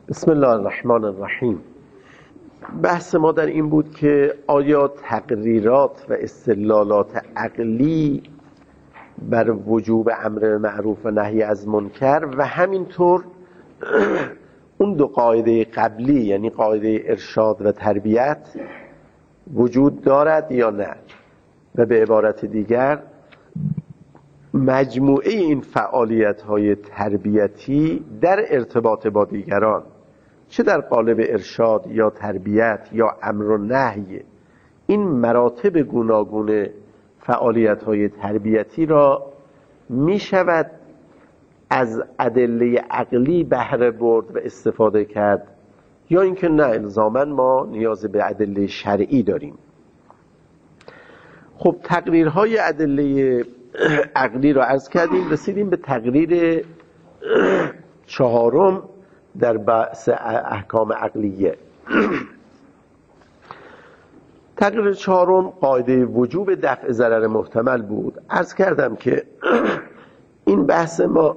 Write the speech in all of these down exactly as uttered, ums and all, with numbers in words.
بسم الله الرحمن الرحیم. بحث ما در این بود که آیا تقریرات و استدلالات عقلی بر وجوب امر معروف و نهی از منکر و همینطور اون دو قاعده قبلی، یعنی قاعده ارشاد و تربیت، وجود دارد یا نه؟ و به عبارت دیگر مجموعه این فعالیت‌های تربیتی در ارتباط با دیگران، چه در قالب ارشاد یا تربیت یا امر و نهی، این مراتب گوناگون فعالیت‌های تربیتی را می شود از ادله عقلی بهره برد و استفاده کرد یا اینکه نه، الزاماً ما نیاز به ادله شرعی داریم. خب تقریرهای ادله عقلی را عرض کردیم، رسیدیم به تقریر چهارم در بحث احکام عقلیه. تقریر چهارم قاعده وجوب دفع ضرر محتمل بود. عرض کردم که این بحث ما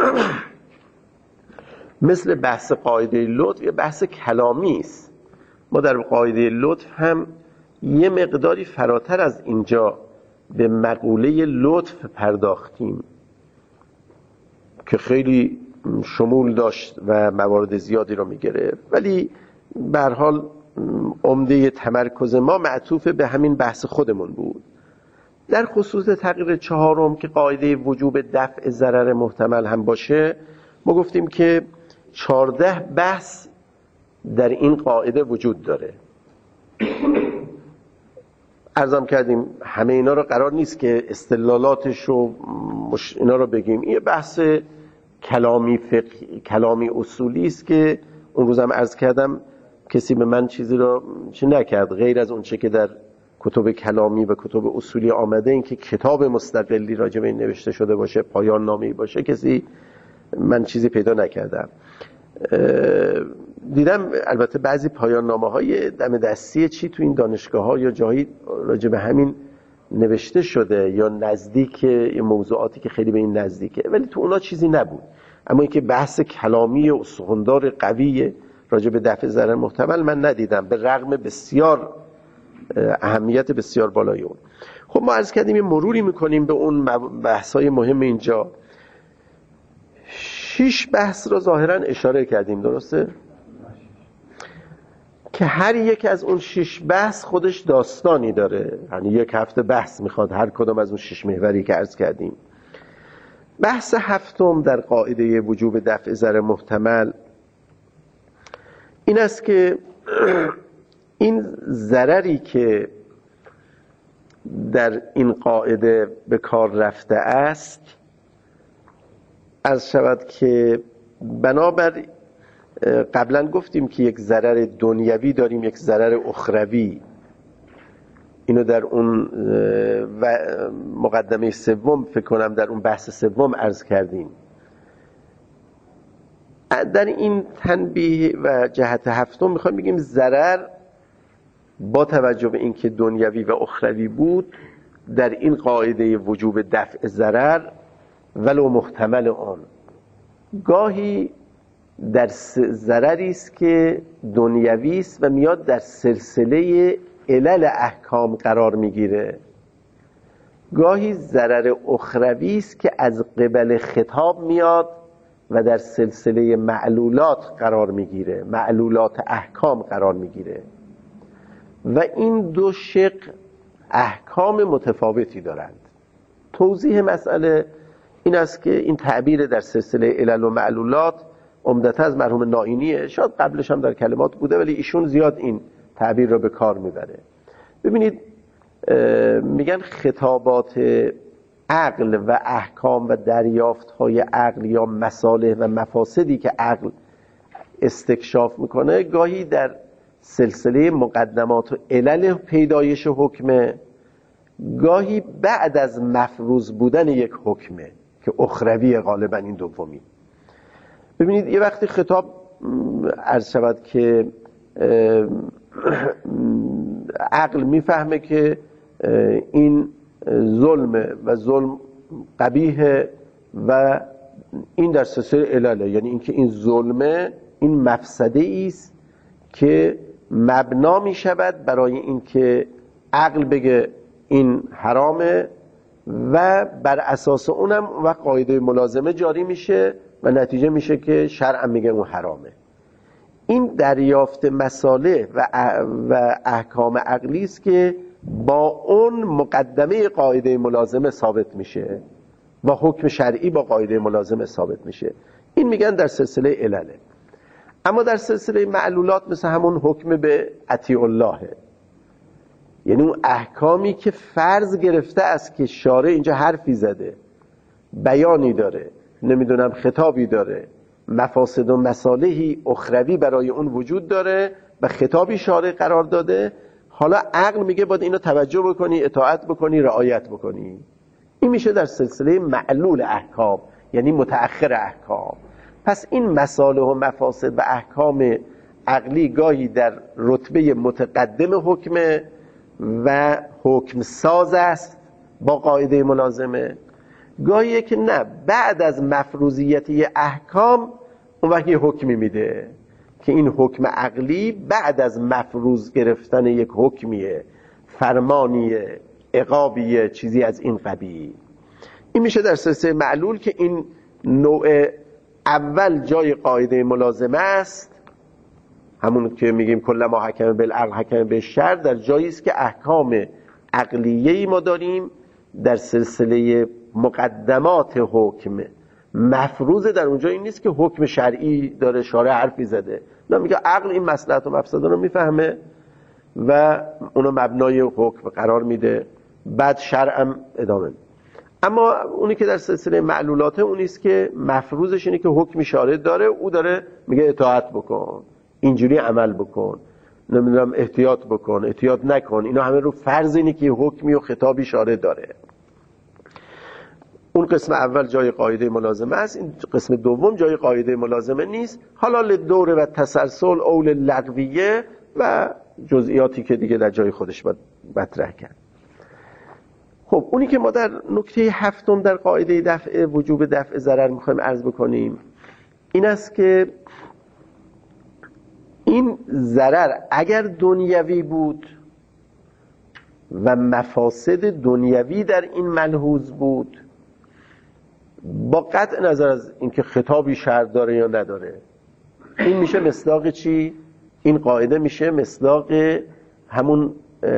مثل بحث قاعده لطف یه بحث کلامی است. ما در قاعده لطف هم یه مقداری فراتر از اینجا به مقوله لطف پرداختیم که خیلی شمول داشت و موارد زیادی رو میگرفت، ولی به هر حال عمده تمرکز ما معطوف به همین بحث خودمون بود. در خصوص تقریر چهارم که قاعده وجوب دفع ضرر محتمل هم باشه، ما گفتیم که چهارده بحث در این قاعده وجود داره. عرضم کردیم همه اینا رو قرار نیست که استدلالاتش رو اینا رو بگیم. این بحث کلامی فقه، کلامی اصولی است که اون روزم عرض کردم کسی به من چیزی رو چی نکرد غیر از اون چه که در کتب کلامی و کتب اصولی آمده، این که کتاب مستقلی راجع به این نوشته شده باشه، پایان نامه‌ای باشه، کسی من چیزی پیدا نکردم. دیدم البته بعضی پایان نامه های دم دستی چی تو این دانشگاه ها یا جایی راجع به همین نوشته شده یا نزدیک موضوعاتی که خیلی به این نزدیکه، ولی تو اونا چیزی نبود. اما اینکه بحث کلامی و استخوندار قوی راجع به دفع ضرر محتمل من ندیدم، به رغم بسیار اهمیت بسیار بالای اون. خب ما عرض کردیم یه مروری میکنیم به اون بحث‌های مهم اینجا. شش بحث را ظاهراً اشاره کردیم، درسته؟ که هر یک از اون شش بحث خودش داستانی داره، یعنی یک هفته بحث میخواد هر کدام از اون شش محوری که عرض کردیم. بحث هفتم در قاعده وجوب دفع ضرر محتمل این است که این ضرری که در این قاعده به کار رفته است، عرض شود که بنابر قبلا گفتیم که یک ضرر دنیوی داریم، یک ضرر اخروی. اینو در اون و مقدمه سوم فکر کنم در اون بحث سوم عرض کردیم. در این تنبیه و جهت هفتم میخوایم بگیم ضرر با توجه به اینکه دنیوی و اخروی بود، در این قاعده وجوب دفع ضرر ولو محتمل آن، گاهی در ضرری است که دنیوی است و میاد در سلسله علل احکام قرار میگیره، گاهی ضرر اخروی است که از قبل خطاب میاد و در سلسله معلولات قرار میگیره، معلولات احکام قرار میگیره و این دو شق احکام متفاوتی دارند. توضیح مسئله این است که این تعبیر در سلسله علل و معلولات عمدتاً از مرحوم نائینیه، شاید قبلش هم در کلمات بوده ولی ایشون زیاد این تعبیر رو به کار میبره. ببینید میگن خطابات عقل و احکام و دریافت‌های عقل یا مصالح و مفاسدی که عقل استکشاف میکنه، گاهی در سلسله مقدمات و علل پیدایش حکمه، گاهی بعد از مفروض بودن یک حکمه که اخروی غالبا این دومی. ببینید یه وقتی خطاب عرض شود که عقل میفهمه که این ظلمه و ظلم قبیحه و این در سلسله علله، یعنی اینکه این ظلمه این مفسده است که مبنا می شود برای اینکه عقل بگه این حرامه و بر اساس اونم و قاعده ملازمه جاری میشه و نتیجه میشه که شرع میگه اون حرامه. این دریافت مصالح و و احکام عقلی است که با اون مقدمه قاعده ملازمه ثابت میشه و حکم شرعی با قاعده ملازمه ثابت میشه. این میگن در سلسله علله. اما در سلسله معلولات مثل همون حکم به اطیع اللهه، یعنی اون احکامی که فرض گرفته است که شارع اینجا حرفی زده، بیانی داره، نمیدونم خطابی داره، مفاسد و مصالحی اخروی برای اون وجود داره و خطابی شارع قرار داده، حالا عقل میگه باید اینو توجه بکنی، اطاعت بکنی، رعایت بکنی. این میشه در سلسله معلول احکام، یعنی متأخر احکام. پس این مصالح و مفاسد و احکام عقلی گاهی در رتبه متقدم حکم و حکم ساز است با قاعده ملازمه، گاهی که نه، بعد از مفروضیت احکام اون وقت یه حکمی میده که این حکم عقلی بعد از مفروض گرفتن یک حکمیه، فرمانیه، عقابیه، چیزی از این قبیل. این میشه در سلسله معلول که این نوع اول جای قاعده ملازمه است، همون که میگیم کلما حکم بالعقل حکم بالشرع، در جایی است که احکام عقلیه‌ای ما داریم در سلسله مقدمات حکم مفروض، در اونجا این نیست که حکم شرعی داره شارع حرفی زده، نه، میگه عقل این مصلحت و مفسده رو میفهمه و اونو مبنای حکم قرار میده، بعد شرعم ادامه میده. اما اونی که در سلسله معلولاته اون نیست که مفروضش اینه که حکم شارع داره، او داره میگه اطاعت بکن، اینجوری عمل بکن، نمیدونم احتیاط بکن، احتیاط نکن، اینا همه رو فرض اینه که حکمی و خطابی شارع داره. اون قسم اول جای قاعده ملازمه است، این قسم دوم جای قاعده ملازمه نیست. حالا لدوره و تسلسل اول لغویه و جزئیاتی که دیگه در جای خودش باید مطرح کرد. خب اونی که ما در نکته هفتم در قاعده دفع وجوب دفع ضرر میخوایم عرض بکنیم این است که این ضرر اگر دنیوی بود و مفاسد دنیوی در این ملحوظ بود، با قطع نظر از اینکه خطابی شرع داره یا نداره، این میشه مصداق چی؟ این قاعده میشه مصداق همون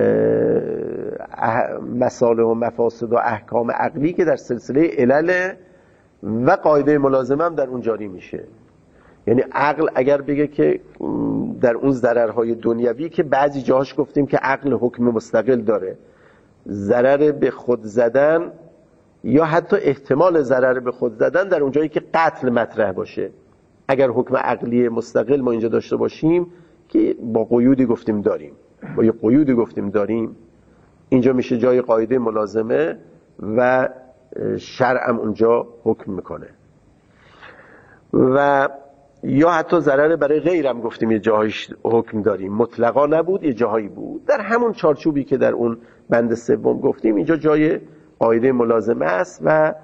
مصالح و مفاسد و احکام عقلی که در سلسله علل و قاعده ملازمه هم در اون جاری میشه. یعنی عقل اگر بگه که در اون ضررهای دنیوی که بعضی جاهاش گفتیم که عقل حکم مستقل داره، ضرر به خود زدن یا حتی احتمال ضرر به خود زدن در اونجایی که قتل مطرح باشه، اگر حکم عقلی مستقل ما اینجا داشته باشیم که با قیودی گفتیم داریم، با یه قیودی گفتیم داریم، اینجا میشه جای قاعده ملازمه و شرعم اونجا حکم میکنه. و یا حتی ضرر برای غیرم گفتیم یه جاهایش حکم داریم، مطلقا نبود، یه جاهایی بود. در همون چارچوبی که در اون بند سوم گفتیم اینجا جای قاعده ملازمه است و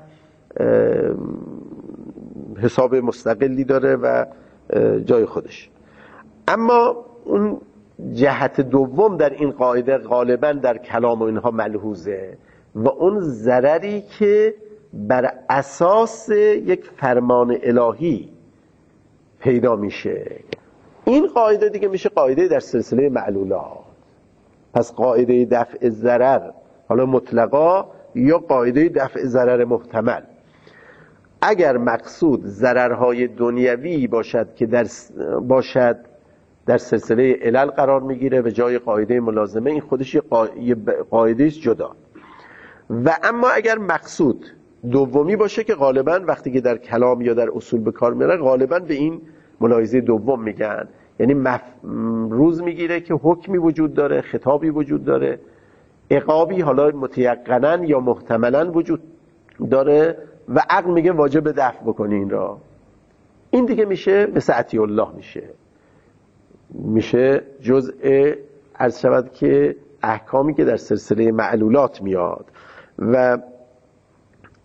حساب مستقلی داره و جای خودش. اما اون جهت دوم در این قاعده غالبا در کلام و اینها ملحوظه و اون ضرری که بر اساس یک فرمان الهی پیدا میشه، این قاعده دیگه میشه قاعده در سلسله معلولات. پس قاعده دفع ضرر حالا مطلقا یا قاعده دفع ضرر محتمل، اگر مقصود ضررهای دنیوی باشد که در باشد در سلسله علل قرار میگیره و جای قاعده ملازمه، این خودش یه قاعده است جدا. و اما اگر مقصود دومی باشه که غالبا وقتی که در کلام یا در اصول به کار میره غالبا به این ملاحظه دوم میگن، یعنی مفروض میگیره که حکمی وجود داره، خطابی وجود داره، عقابی حالا متیقنن یا محتملن وجود داره و عقل میگه واجب دفع بکنی این را. این دیگه میشه مثل اطیع الله، میشه میشه جزء عرض شود که احکامی که در سلسله معلولات میاد و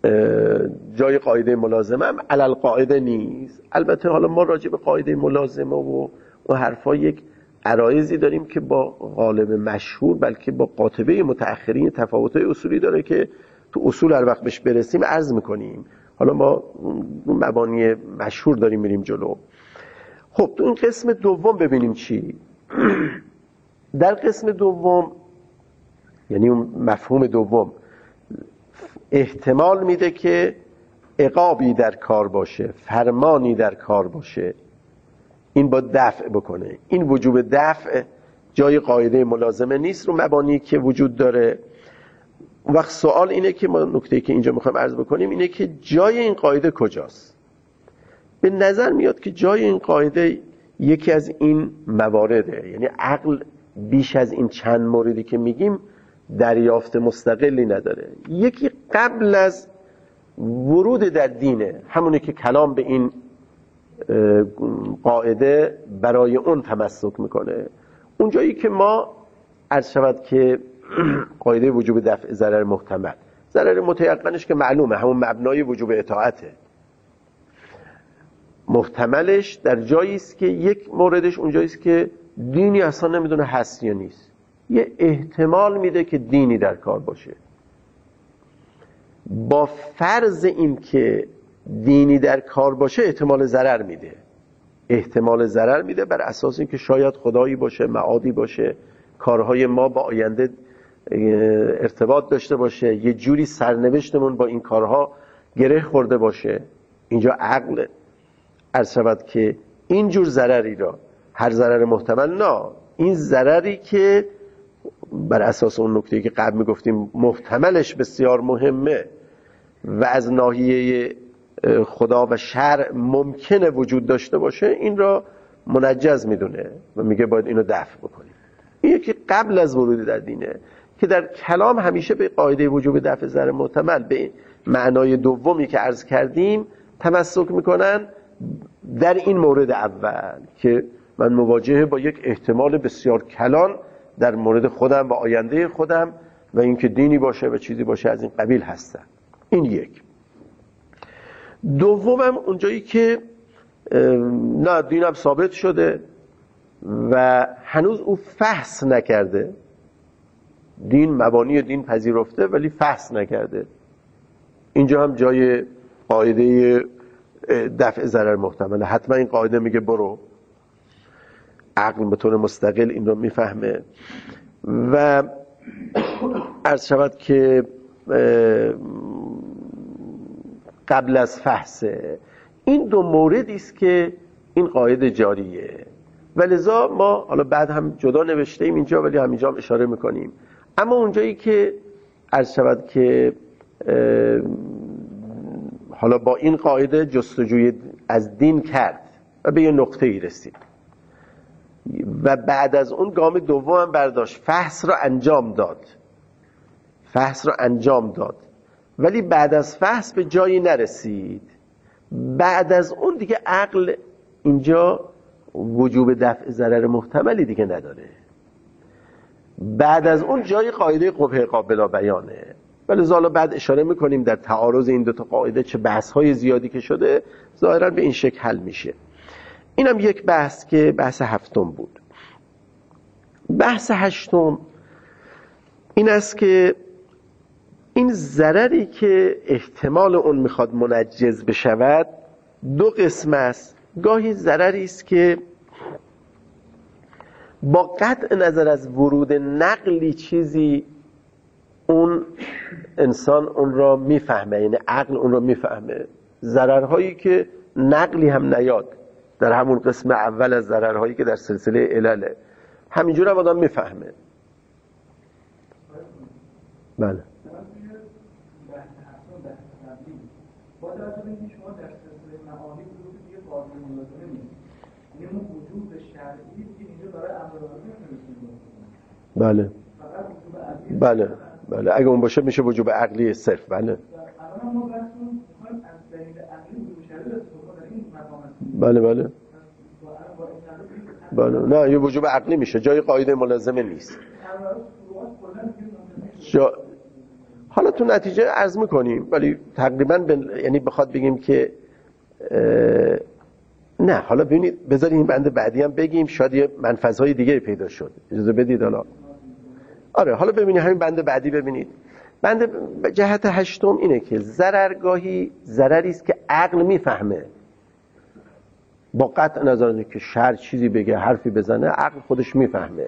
جای قاعده ملازمه هم علل قاعده نیست. البته حالا ما راجع به قاعده ملازمه و اون حرفا یک عرایضی داریم که با غالب مشهور بلکه با قاطبه متأخرین تفاوت‌های اصولی داره که تو اصول هر وقت بهش برسیم عرض میکنیم. حالا ما مبانی مشهور داریم میریم جلو. خب تو این قسم دوم ببینیم چی. در قسم دوم یعنی اون مفهوم دوم احتمال میده که عقابی در کار باشه، فرمانی در کار باشه، این با دفع بکنه. این وجوب دفع جای قاعده ملازمه نیست رو مبانی که وجود داره. وقت سوال اینه که ما نکته‌ای که اینجا میخوایم عرض بکنیم اینه که جای این قاعده کجاست؟ به نظر میاد که جای این قاعده یکی از این موارده، یعنی عقل بیش از این چند موردی که میگیم دریافت مستقلی نداره. یکی قبل از ورود در دینه، همونه که کلام به این قاعده برای اون تمسک میکنه. اونجایی که ما عرض شود که قاعده وجوب دفع ضرر محتمل، ضرر متیقنش که معلومه همون مبنای وجوب اطاعته، محتملش در جایی است که یک موردش اونجایی است که دینی اصلا نمیدونه هست یا نیست، یه احتمال میده که دینی در کار باشه. با فرض این که دینی در کار باشه احتمال ضرر میده، احتمال ضرر میده بر اساس این که شاید خدایی باشه، معادی باشه، کارهای ما با آینده ارتباط داشته باشه، یه جوری سرنوشتمون با این کارها گره خورده باشه. اینجا عقل عرض شود که این جور ضرری را، هر ضرر محتمل نه، این ضرری که بر اساس اون نکته‌ای که قبل میگفتیم محتملش بسیار مهمه و از ناحیه خدا و شرع ممکنه وجود داشته باشه، این را منجز میدونه و میگه باید اینو دفع بکنیم. این یکی قبل از ورود در دینه که در کلام همیشه به قاعده وجوب دفع ضرر محتمل به معنای دومی که عرض کردیم تمسک میکنن. در این مورد اول که من مواجهه با یک احتمال بسیار کلان در مورد خودم و آینده خودم و اینکه دینی باشه و چیزی باشه از این قبیل هستم. این یک. دومم اونجایی که نه دینم ثابت شده و هنوز او فحص نکرده، دین مبانی دین پذیرفته ولی فحص نکرده، اینجا هم جای قاعده دفع ضرر محتمله. حتما این قاعده میگه برو، عقل به طور مستقل این رو میفهمه و عرض شود که قبل از فحصه. این دو موردی است که این قاعده جاریه و لذا ما حالا بعد هم جدا نوشته ایم اینجا ولی همینجا هم اشاره میکنیم. اما اونجایی که عرض شود که حالا با این قاعده جستجوی از دین کرد و به یه نقطه ای رسید و بعد از اون گام دوم هم برداشت، فحص را انجام داد، فحص را انجام داد ولی بعد از فحص به جایی نرسید. بعد از اون دیگه عقل اینجا وجوب دفع ضرر محتملی دیگه نداره. بعد از اون جای قاعده قبح قابل بیانه. ولی حالا بعد اشاره میکنیم در تعارض این دو تا قاعده چه بحث‌های زیادی که شده ظاهراً به این شکل حل میشه. اینم یک بحث که بحث هفتم بود. بحث هشتم این است که این ضرری که احتمال اون میخواد منجز بشود دو قسم است. گاهی ضرری است که با قطع نظر از ورود نقلی چیزی اون انسان اون را میفهمه، یعنی عقل اون را میفهمه. ضررهایی که نقلی هم نیاد در همون قسم اول از ضررهایی که در سلسله علله، همینجور هم آدم میفهمه. بله با توجه به اینکه شما در سلسله معانی وجود دیگه قاعده ملازمه نیست، یعنی اون وجود شرعی که اینجا برای امر واجب نمی‌تونه. بله بله بله اگه اون باشه میشه وجوب عقلی صرف. بله الان ما بحثمون می‌خوایم از دلیل عقلی وجوب شرعی استفاده در این مقام است. بله بله بله نه یه وجوب عقلی میشه، جای قاعده ملازمه نیست. جا... حالا تو نتیجه عرض میکنیم، ولی تقریبا ب... یعنی بخواد بگیم که اه... نه حالا ببینید بذارید این بند بعدی هم بگیم، شاید یه منفذهای دیگه پیدا شد. اجازه بدید حالا. آره حالا ببینید همین بند بعدی ببینید. بند جهت هشتم اینه که ضررگاهی ضرری است که عقل میفهمه. با قطع نظر اینه که شر چیزی بگه حرفی بزنه عقل خودش میفهمه.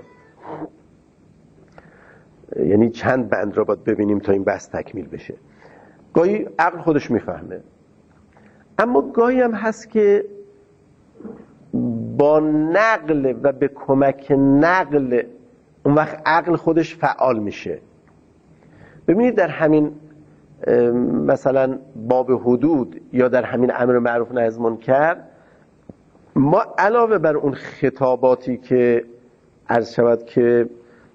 یعنی چند بند را باید ببینیم تا این بحث تکمیل بشه. گاهی عقل خودش میفهمه، اما گاهی هم هست که با نقل و به کمک نقل اون وقت عقل خودش فعال میشه. ببینید در همین مثلا باب حدود یا در همین امر معروف نهی از منکر، ما علاوه بر اون خطاباتی که عرض شود که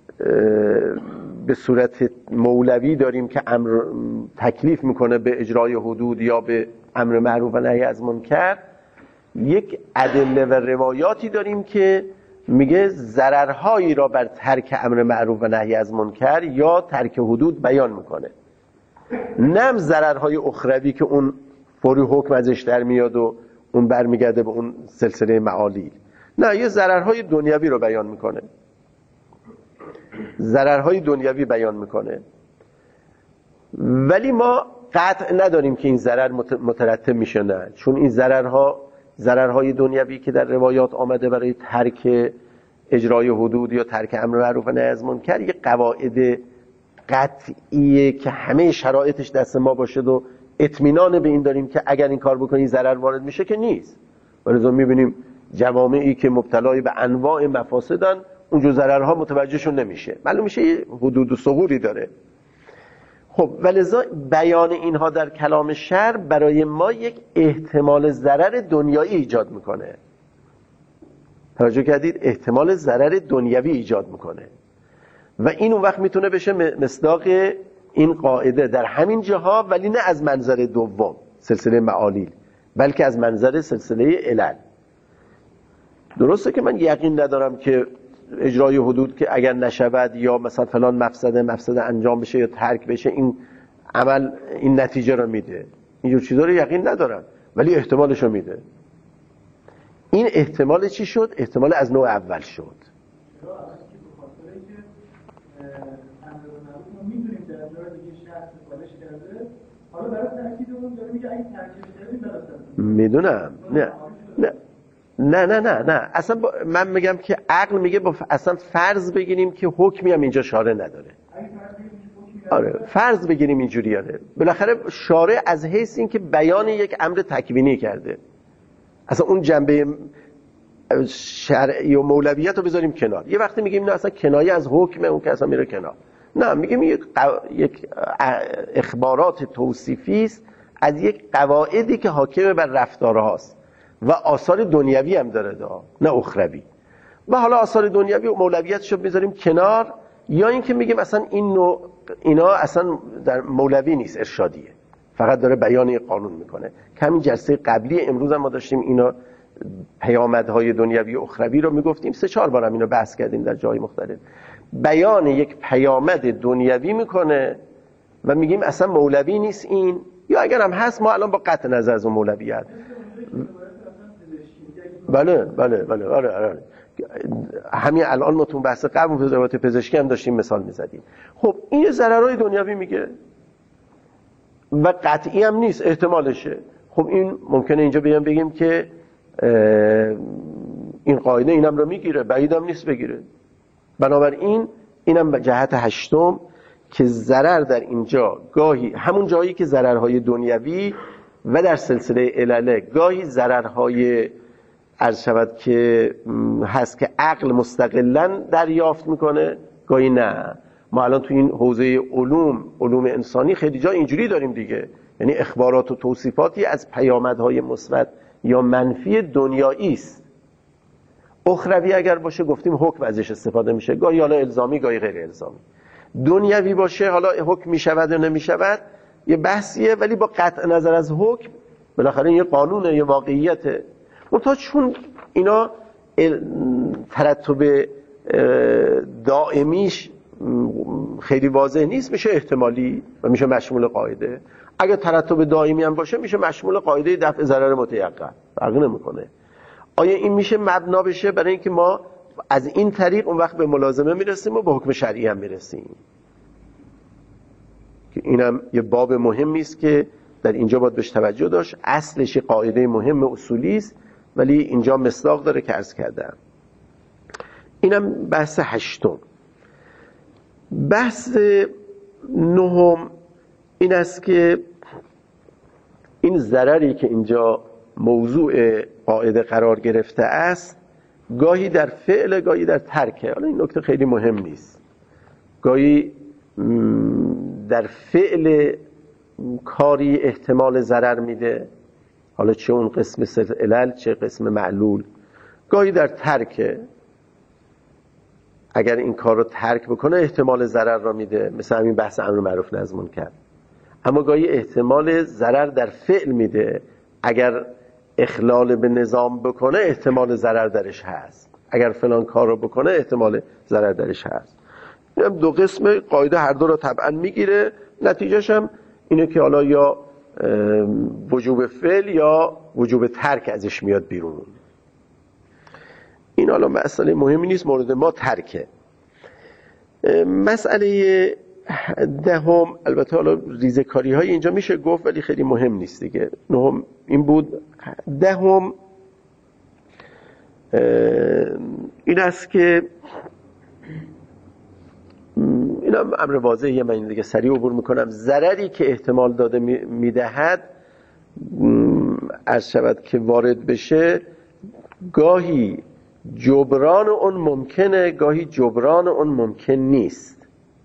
به صورت مولوی داریم که امر تکلیف میکنه به اجرای حدود یا به امر معروف و نهی از منکر، یک ادله و روایاتی داریم که میگه ضررهایی را بر ترک امر معروف و نهی از منکر یا ترک حدود بیان میکنه. نه ضررهای اخروی که اون فوری حکم ازش در میاد و اون برمیگرده به اون سلسله معالی، نه یه ضررهای دنیوی رو بیان میکنه، ضررهای دنیوی بیان میکنه. ولی ما قطع نداریم که این ضرر مترتب میشه، نه، چون این ضررها ضررهای دنیوی که در روایات آمده برای ترک اجرای حدود یا ترک امر معروف و نهی از منکر یک قواعد قطعیه که همه شرایطش دست ما باشه و اطمینان به این داریم که اگر این کار بکنی ضرر وارد میشه که نیست. ولذا میبینیم جوامعی که مبتلای به انواع مفاسدن اونجا ضررها متوجهشون نمیشه، معلوم میشه یه حدود و ثغوری داره. خب ولذا بیان اینها در کلام شرع برای ما یک احتمال ضرر دنیایی ایجاد میکنه. توجه کردید؟ احتمال ضرر دنیوی ایجاد میکنه و این اون وقت میتونه بشه مصداق این قاعده در همین جاها، ولی نه از منظر دوم سلسله معالیل، بلکه از منظر سلسله علل. درسته که من یقین ندارم که اجرای حدود که اگر نشود یا مثلا فلان مفسده مفسده انجام بشه یا ترک بشه این عمل این نتیجه رو میده، اینجور چیزا رو یقین ندارم، ولی احتمالش رو میده. این احتمال چی شد؟ احتمال از نوع اول شد. میدونم نه نه نه نه نه نه اصلا با... من میگم که عقل میگه با اصلا فرض بگیریم که حکمی هم اینجا شارع نداره. آره فرض بگیریم اینجوری آره. بالاخره شارع از حیث این که بیان یک امر تکوینی کرده، اصلا اون جنبه شرعی و مولویت رو بذاریم کنار. یه وقتی میگیم نه اصلا کنایه از حکمه، اون که اصلا میره کنار. نه میگیم یک, قو... یک اخبارات توصیفی است از یک قواعدی که حاکم بر رفتارهاست و آثار دنیوی هم داره دا، نه اخروی. و حالا آثار دنیوی و مولویتشو بذاریم کنار، یا این که میگیم اصلا این نوع اینا اصلا در مولوی نیست، ارشادیه، فقط داره بیان یک قانون میکنه. که همین جلسه قبلی امروز هم ما داشتیم اینا پیامدهای دنیوی و اخروی رو میگفتیم، سه چهار بار هم اینو بحث کردیم در جای مختلف. بیان یک پیامد دنیوی میکنه و میگیم اصلا مولوی نیست این، یا اگر هم هست ما الان با قطع نظر از اون مولویت. بله بله بله آره آره همین الان ما تو بحث قبل روایت پزشکی هم داشتیم مثال میزدیم. خب این ضررهای دنیوی میگه و قطعی هم نیست، احتمالشه. خب این ممکنه اینجا بیان بگیم که این قاعده اینم رو میگیره، بعیدم نیست بگیره. بنابراین اینم به جهت هشتم که ضرر در اینجا گاهی همون جایی که ضررهای دنیوی و در سلسله علله گاهی ضررهای عرض شود که هست که عقل مستقلاً دریافت میکنه، گاهی نه. ما الان تو این حوزه علوم علوم انسانی خیلی جا اینجوری داریم دیگه، یعنی اخبارات و توصیفاتی از پیامدهای مثبت یا منفی دنیایی است. اخروی اگر باشه گفتیم حکم ازش استفاده میشه، گاهی حالا الزامی گاهی غیر الزامی. دنیوی باشه حالا حکم میشود یا نمیشود یه بحثیه، ولی با قطع نظر از حکم بالاخره یه قانونه، یه واقعیته. منتها چون اینا ترتب دائمیش خیلی واضح نیست میشه احتمالی و میشه مشمول قاعده. اگه ترتب دائمی هم باشه میشه مشمول قاعده دفع ضرر متیقن. فرق نمیکنه. آیا این میشه مبنا بشه برای اینکه ما از این طریق اون وقت به ملازمه میرسیم و به حکم شرعی هم میرسیم؟ که اینم یه باب مهمی است که در اینجا باید بهش توجه داشت. اصلش قاعده مهم اصولی است ولی اینجا مصداق داره که عرض کردم. اینم بحث هشتم. بحث نهم این است که این ضرری که اینجا موضوع قاعده قرار گرفته است گاهی در فعل گاهی در ترکه. حالا این نکته خیلی مهم نیست. گاهی در فعل کاری احتمال ضرر میده، حالا چه اون قسم صرف علل چه قسم معلول. گاهی در ترکه، اگر این کار رو ترک بکنه احتمال ضرر را میده، مثل همین بحث امر معروف نهی از منکر. اما گاهی احتمال ضرر در فعل میده، اگر اخلال به نظام بکنه احتمال ضرر درش هست، اگر فلان کار رو بکنه احتمال ضرر درش هست. این هم دو قسم قاعده هر دو رو طبعا میگیره. نتیجهش هم اینه که حالا یا وجوب فعل یا وجوب ترک ازش میاد بیرون. این حالا مسئله مهمی نیست، مورد ما ترکه. مسئله دهم، البته حالا ریزکاری های اینجا میشه گفت ولی خیلی مهم نیست دیگه. نهم این بود. دهم این است که اینم امر واضحیه، من دیگه سریع عبور میکنم. ضرری که احتمال داده میدهد عرض شود که وارد بشه، گاهی جبران اون ممکنه گاهی جبران اون ممکن نیست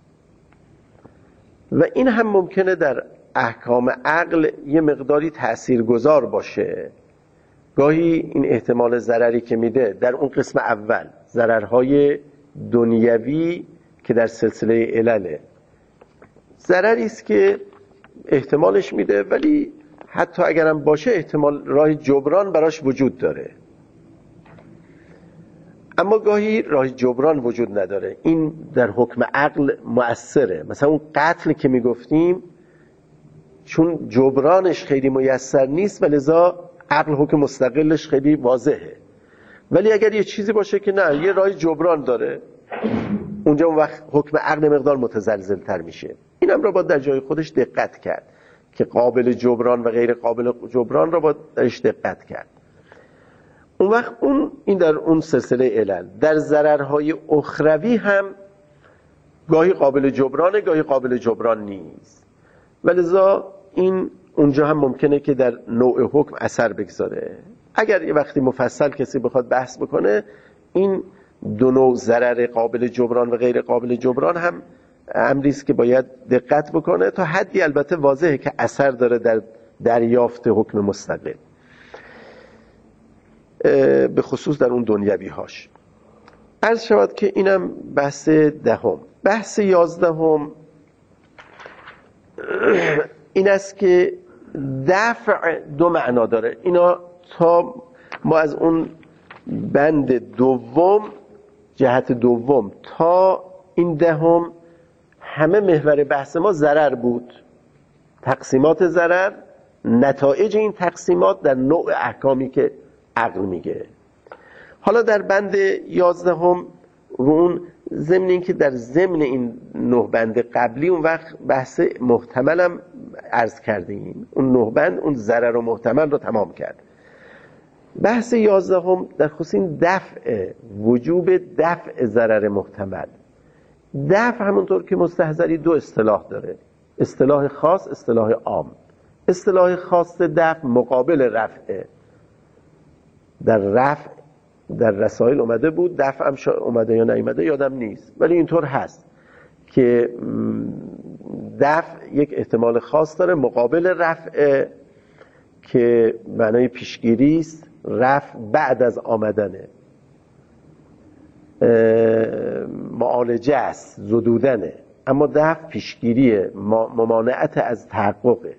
و این هم ممکنه در احکام عقل یه مقداری تاثیرگذار باشه. گاهی این احتمال ضرری که میده در اون قسم اول، ضررهای دنیوی که در سلسله علله، ضرری است که احتمالش میده ولی حتی اگرم باشه احتمال راه جبران براش وجود داره. اما گاهی راه جبران وجود نداره. این در حکم عقل مؤثره. مثلا اون قتل که میگفتیم چون جبرانش خیلی میسر نیست و لذا عقل حکم مستقلش خیلی واضحه. ولی اگر یه چیزی باشه که نه یه راه جبران داره، اونجا اون وقت حکم عقل مقدار متزلزل تر میشه. اینم را باید در جای خودش دقت کرد که قابل جبران و غیر قابل جبران را باید درش دقت کرد. اون وقت اون این در اون سلسله علل. در ضررهای اخروی هم گاهی قابل جبرانه گاهی قابل جبران نیست، ولذا این اونجا هم ممکنه که در نوع حکم اثر بگذاره. اگر یه وقتی مفصل کسی بخواد بحث بکنه، این دو نوع ضرر قابل جبران و غیر قابل جبران هم امری است که باید دقت بکنه. تا حدی البته واضحه که اثر داره در دریافت حکم مستقل، به خصوص در اون دنیوی هاش. عرض شود که اینم بحث دهم. بحث یازدهم این است که دفع دو معنا داره. اینا تا ما از اون بند دوم، جهت دوم تا این دهم، همه محور بحث ما ضرر بود، تقسیمات ضرر، نتایج این تقسیمات در نوع احکامی که عقل میگه. حالا در بند یازدهم رو اون ضمن این که در ضمن این نه بند قبلی اون وقت بحث محتملم عرض کردیم، اون نه بند اون ضرر و محتمل رو تمام کرد. بحث یازدهم در خصوص این دفع، وجوب دفع ضرر محتمل. دفع همونطور که مستحضری دو اصطلاح داره، اصطلاح خاص، اصطلاح عام. اصطلاح خاص دفع مقابل رفعه. در رفع در رسائل اومده بود، دفع هم اومده یا نیامده یادم نیست، ولی اینطور هست که دفع یک احتمال خاص داره مقابل رفع که معنای پیشگیری است، رفع بعد از آمدنه، معالجه است، زدودنه. اما دفع پیشگیریه، ممانعت از تحققه.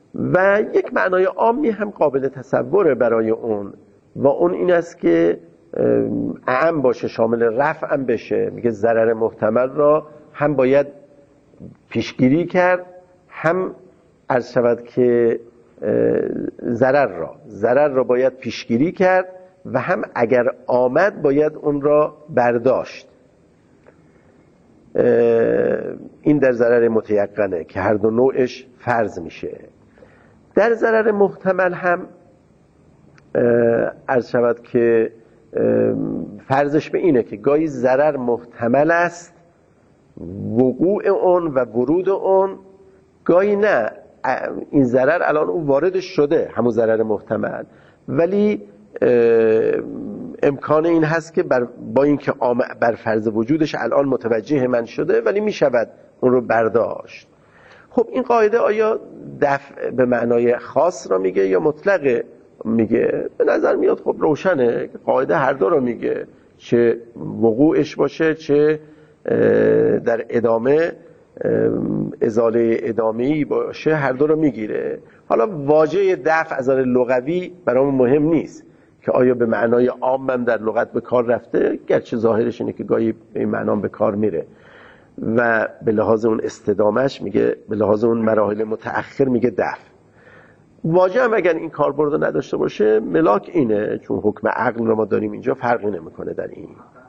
و یک معنای عامی هم قابل تصوره برای اون، و اون این است که اعم باشه، شامل رفع هم بشه. میگه ضرر محتمل را هم باید پیشگیری کرد، هم عرض شود که ضرر را ضرر را باید پیشگیری کرد و هم اگر آمد باید اون را برداشت. این در ضرر متیقنه که هر دو نوعش فرض میشه. در ضرر محتمل هم عرض شود که فرضش به اینه که گاهی ضرر محتمل است وقوع اون و ورود اون، گاهی نه این ضرر الان اون واردش شده همون ضرر محتمل، ولی امکان این هست که بر با اینکه بر فرض وجودش الان متوجه من شده ولی میشود اون رو برداشت. خب این قاعده آیا دفع به معنای خاص را میگه یا مطلق میگه؟ به نظر میاد خب روشنه قاعده هر دو رو میگه، چه وقوعش باشه چه در ادامه ازاله ادامه‌ای باشه، هر دو رو میگیره. حالا واژه دفع از نظر لغوی برامون مهم نیست که آیا به معنای عام هم در لغت به کار رفته، گرچه ظاهرش اینه که گاهی به این معنا به کار میره و به لحاظ اون استدامش میگه، به لحاظ اون مراحل متأخر میگه دفع. واژه هم اگر این کاربرد نداشته باشه ملاک اینه، چون حکم عقل رو ما داریم اینجا فرقی نمیکنه در این.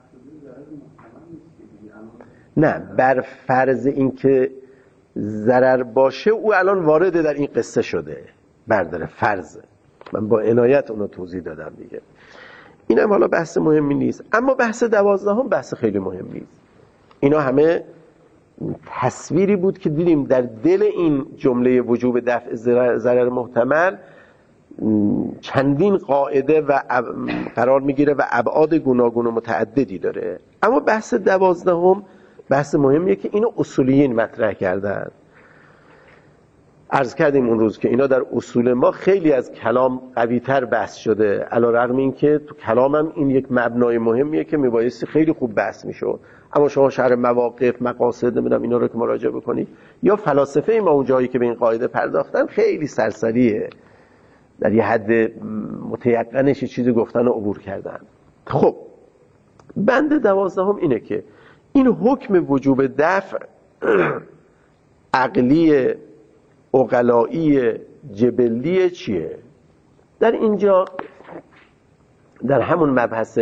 نه، بر فرض این که ضرر باشه او الان وارد در این قصه شده، برداره فرض. من با عنایت اونو توضیح دادم دیگه. اینم حالا بحث مهمی نیست. اما بحث دوازدهم بحث خیلی مهم نیست. اینا همه تصویری بود که دیدیم در دل این جمله وجوب دفع ضرر محتمل چندین قاعده و قرار میگیره و ابعاد گوناگون و متعددی داره. اما بحث دوازدهم بحث مهمیه که اینو اصولیین مطرح کردن. عرض کردیم اون روز که اینا در اصول ما خیلی از کلام قوی‌تر بحث شده، علی‌رغم این که تو کلامم این یک مبنای مهمیه که میبایستی خیلی خوب بحث میشد. اما شما شرح مواقف، مقاصد، نمیدونم اینا رو که مراجعه بکنید، یا فلاسفه ما اون جایی که به این قاعده پرداختن خیلی سرسریه، در یه حد متیقنش یه چیزی گفتن و عبور کردن. خب بند دوازدهم اینه که این حکم وجوب دفع عقلی عقلایی جبلی چیه؟ در اینجا در همون مبحث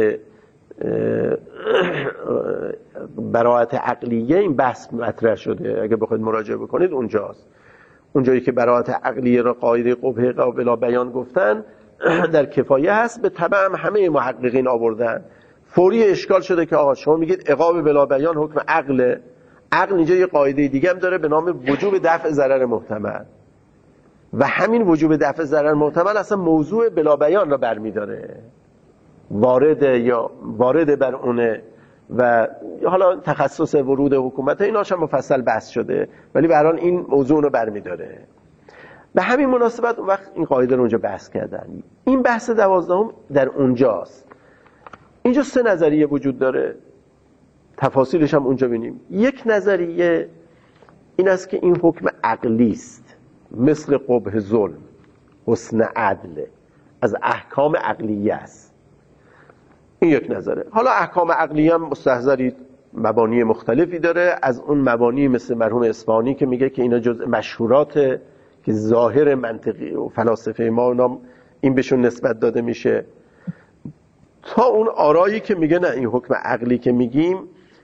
براءت عقلیه این بحث مطرح شده. اگه بخواید مراجعه بکنید اونجاست، اونجایی که براءت عقلیه را قاعده قبح بلا بیان گفتن در کفایه هست، به تبع هم همه محققین آوردن. فوری اشکال شده که آقا شما میگید عقاب بلا بیان حکم عقله، عقل اینجا یه قاعده دیگه هم داره به نام وجوب دفع ضرر محتمل و همین وجوب دفع ضرر محتمل اصلا موضوع بلا بیان را برمی‌داره، وارد یا وارد بر اونه و حالا تخصص ورود حکومت ایناش هم مفصل بحث شده، ولی به هر حال این موضوع رو برمی‌داره. به همین مناسبت اون وقت این قاعده رو اونجا بحث کردن. این بحث دوازدهم در اونجاست. اینجا سه نظریه وجود داره، تفاصیلش هم اونجا بینیم. یک نظریه این است که این حکم عقلی است، مثل قبح ظلم، حسن عدل، از احکام عقلیه است. این یک نظره. حالا احکام عقلیه هم مستحضری مبانی مختلفی داره، از اون مبانی مثل مرحوم اصفهانی که میگه که اینا جزء مشهورات که ظاهر منطقی و فلاسفه ما اونام این بهشون نسبت داده میشه، تا اون آرایی که میگه نه این حکم عقلی که میگیم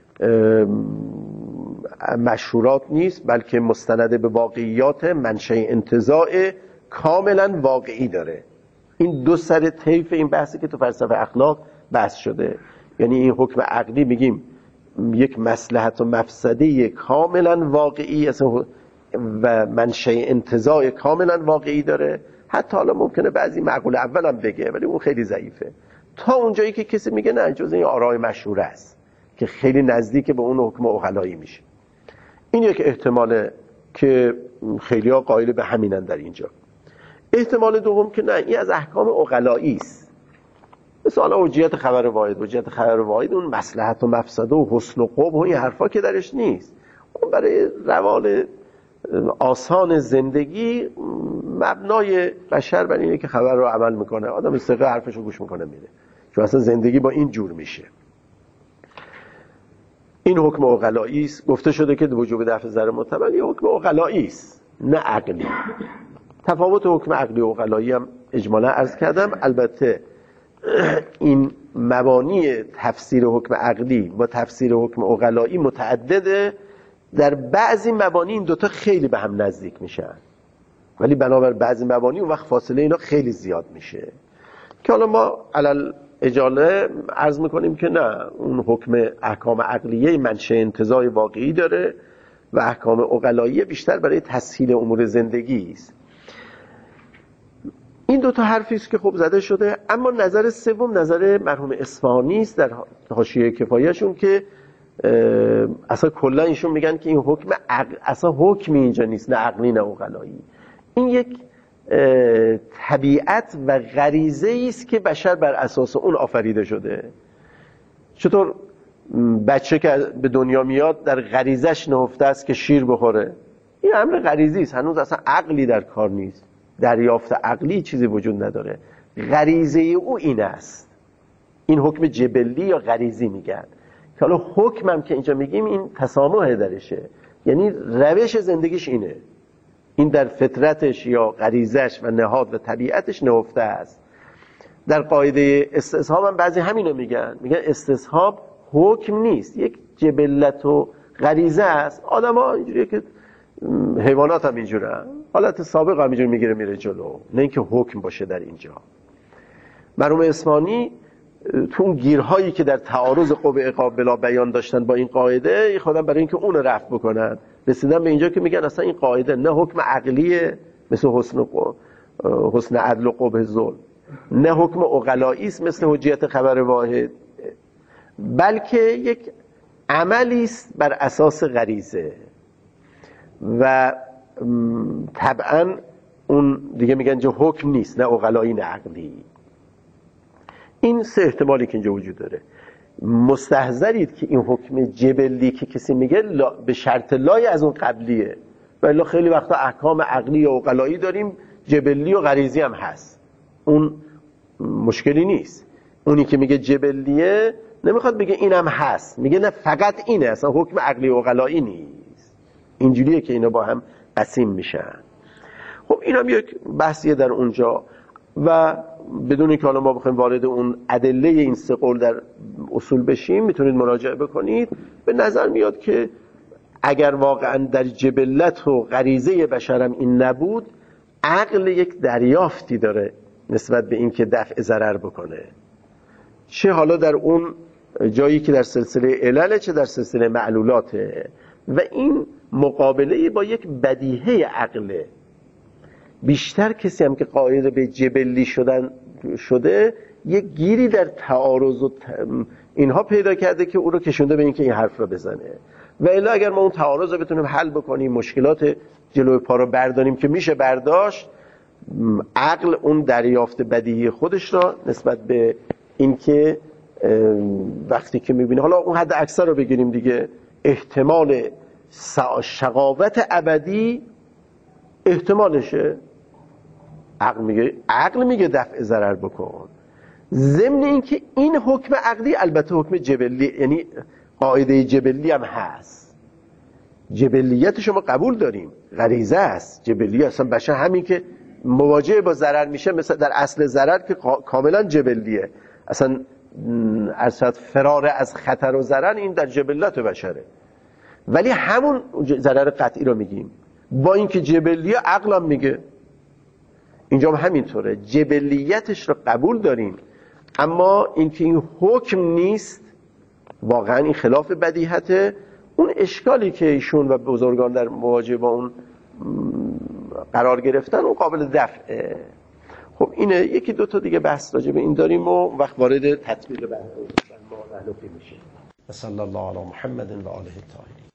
مشهورات نیست بلکه مستند به واقعیات، منشأ انتزاع کاملا واقعی داره. این دو سر طیف این بحثی که تو فلسفه اخلاق بحث شده، یعنی این حکم عقلی میگیم یک مصلحت و مفسده کاملا واقعی اصلا و منشأ انتزاع کاملا واقعی داره. حتی حالا ممکنه بعضی معقول اول هم بگه ولی اون خیلی ضعیفه، تا اونجایی که کسی میگه نه جز این آرای مشهور است که خیلی نزدیک به اون حکم عقلایی میشه. این یک احتماله که خیلی ها قائل به همینن در اینجا. احتمال دوم که نه این از احکام عقلایی است، مثل حالا وجیت خبر واحد. وجیت خبر واحد اون مصلحت و مفسده و حسن و قبح و این حرفا که درش نیست، اون برای روال آسان زندگی مبنای بشر بر اینه که خبر رو عمل میکنه، آدم استقه حرفشو گوش میکنه میره. چون اصلا زندگی با این جور میشه. این حکم عقلایی است. گفته شده که وجوب دفع ضرر محتمل یه حکم عقلایی است نه عقلی. تفاوت حکم عقلی و عقلایی هم اجمالا عرض کردم. البته این مبانی تفسیر حکم عقلی با تفسیر حکم عقلایی متعدده. در بعضی مبانی این دوتا خیلی به هم نزدیک میشن، ولی بنابر بعضی مبانی اون وقت فاصله اینا خیلی زیاد میشه که حالا ما علل اجاله عرض میکنیم که نه، اون حکم احکام عقلیه منشأ انتزاع واقعی داره و احکام عقلایی بیشتر برای تسهیل امور زندگی است. این دو تا حرفی است که خب زده شده. اما نظر سوم نظر مرحوم اصفهانی است در حاشیه کفایه‌شون که اصلا کلا ایشون میگن که این حکم عقل اصلا حکمی اینجا نیست، نه عقلی نه عقلایی. این یک طبیعت و غریزه است که بشر بر اساس اون آفریده شده. چطور بچه که به دنیا میاد در غریزش نهفته است که شیر بخوره؟ این امر غریزی است، هنوز اصلا عقلی در کار نیست، دریافت عقلی چیزی وجود نداره. غریزه او این است. این حکم جبلی یا غریزی میگن که حالا حکمم که اینجا میگیم این تسامح درشه، یعنی روش زندگیش اینه، این در فطرتش یا غریزش و نهاد و طبیعتش نهفته است. در قاعده استصحاب هم بعضی همینو میگن، میگن استصحاب حکم نیست، یک جبلت و غریزه است. آدم ها اینجوریه که حیوانات هم اینجوره، حالت سابق هم اینجور میگیره میره جلو، نه اینکه حکم باشه در اینجا. مرحوم اصفهانی تو اون گیرهایی که در تعارض قوه عقاب بلا بیان داشتن با این قاعده، خودم برای اینکه اون رفع بکنن رسیدن به اینجا که میگن اصلا این قاعده نه حکم عقلیه مثل حسن حسن عدل و قبح ظلم، نه حکم عقلایی است مثل حجیت خبر واحد، بلکه یک عملی است بر اساس غریزه و طبعا اون دیگه میگن جا حکم نیست، نه عقلایی نه عقلی. این سه احتمالی که اینجا وجود داره. مستحضرید که این حکم جبلی که کسی میگه به شرط لای از اون قبلیه، ولی خیلی وقتا احکام عقلی و عقلایی داریم جبلی و غریزی هم هست، اون مشکلی نیست. اونی که میگه جبلیه نمیخواد بگه اینم هست، میگه نه فقط اینه، اصلا حکم عقلی و عقلایی نیست. اینجوریه که اینا با هم قسیم میشن. خب اینم یک بحثیه در اونجا و بدون که حالا ما بخوایم وارد اون ادله این سه قول در اصول بشیم میتونید مراجعه بکنید. به نظر میاد که اگر واقعا در جبلت و غریزه بشرم این نبود، عقل یک دریافتی داره نسبت به این که دفع ضرر بکنه، چه حالا در اون جایی که در سلسله علل چه در سلسله معلولاته، و این مقابله با یک بدیهه عقله. بیشتر کسی هم که قائل به جبلی شدن شده یک گیری در تعارض و اینها پیدا کرده که او رو کشونده به این که این حرف رو بزنه. و الا اگر ما اون تعارض رو بتونیم حل بکنیم، مشکلات جلوی پا رو برداریم که میشه برداشت، عقل اون دریافت بدیهی خودش را نسبت به این که وقتی که میبینه، حالا اون حد اکثر رو بگیریم دیگه، احتمال شقاوت ابدی احتمالشه، عقل میگه عقل میگه دفع ضرر بکن. ضمن این که این حکم عقلی البته حکم جبلی، یعنی قاعده جبلی هم هست، جبلیت شما قبول داریم، غریزه است جبلی، اصلا بشر همین که مواجه با ضرر میشه، مثلا در اصل ضرر که کاملا جبلیه، اصلا اصلا فرار از خطر و ضرر این در جبلت بشره، ولی همون ضرر قطعی رو میگیم با اینکه جبلیه، عقل هم میگه اینجا هم همینطوره، جبلیتش رو قبول داریم، اما اینکه این حکم نیست، واقعا این خلاف بدیهته. اون اشکالی که ایشون و بزرگان در مواجهه با اون قرار گرفتن اون قابل دفعه. خب اینه، یکی دو تا دیگه بحث راجع به این داریم و وقت وارد تطبیق بحث ما میشه. صلی الله علی محمد و آله الطاهرین.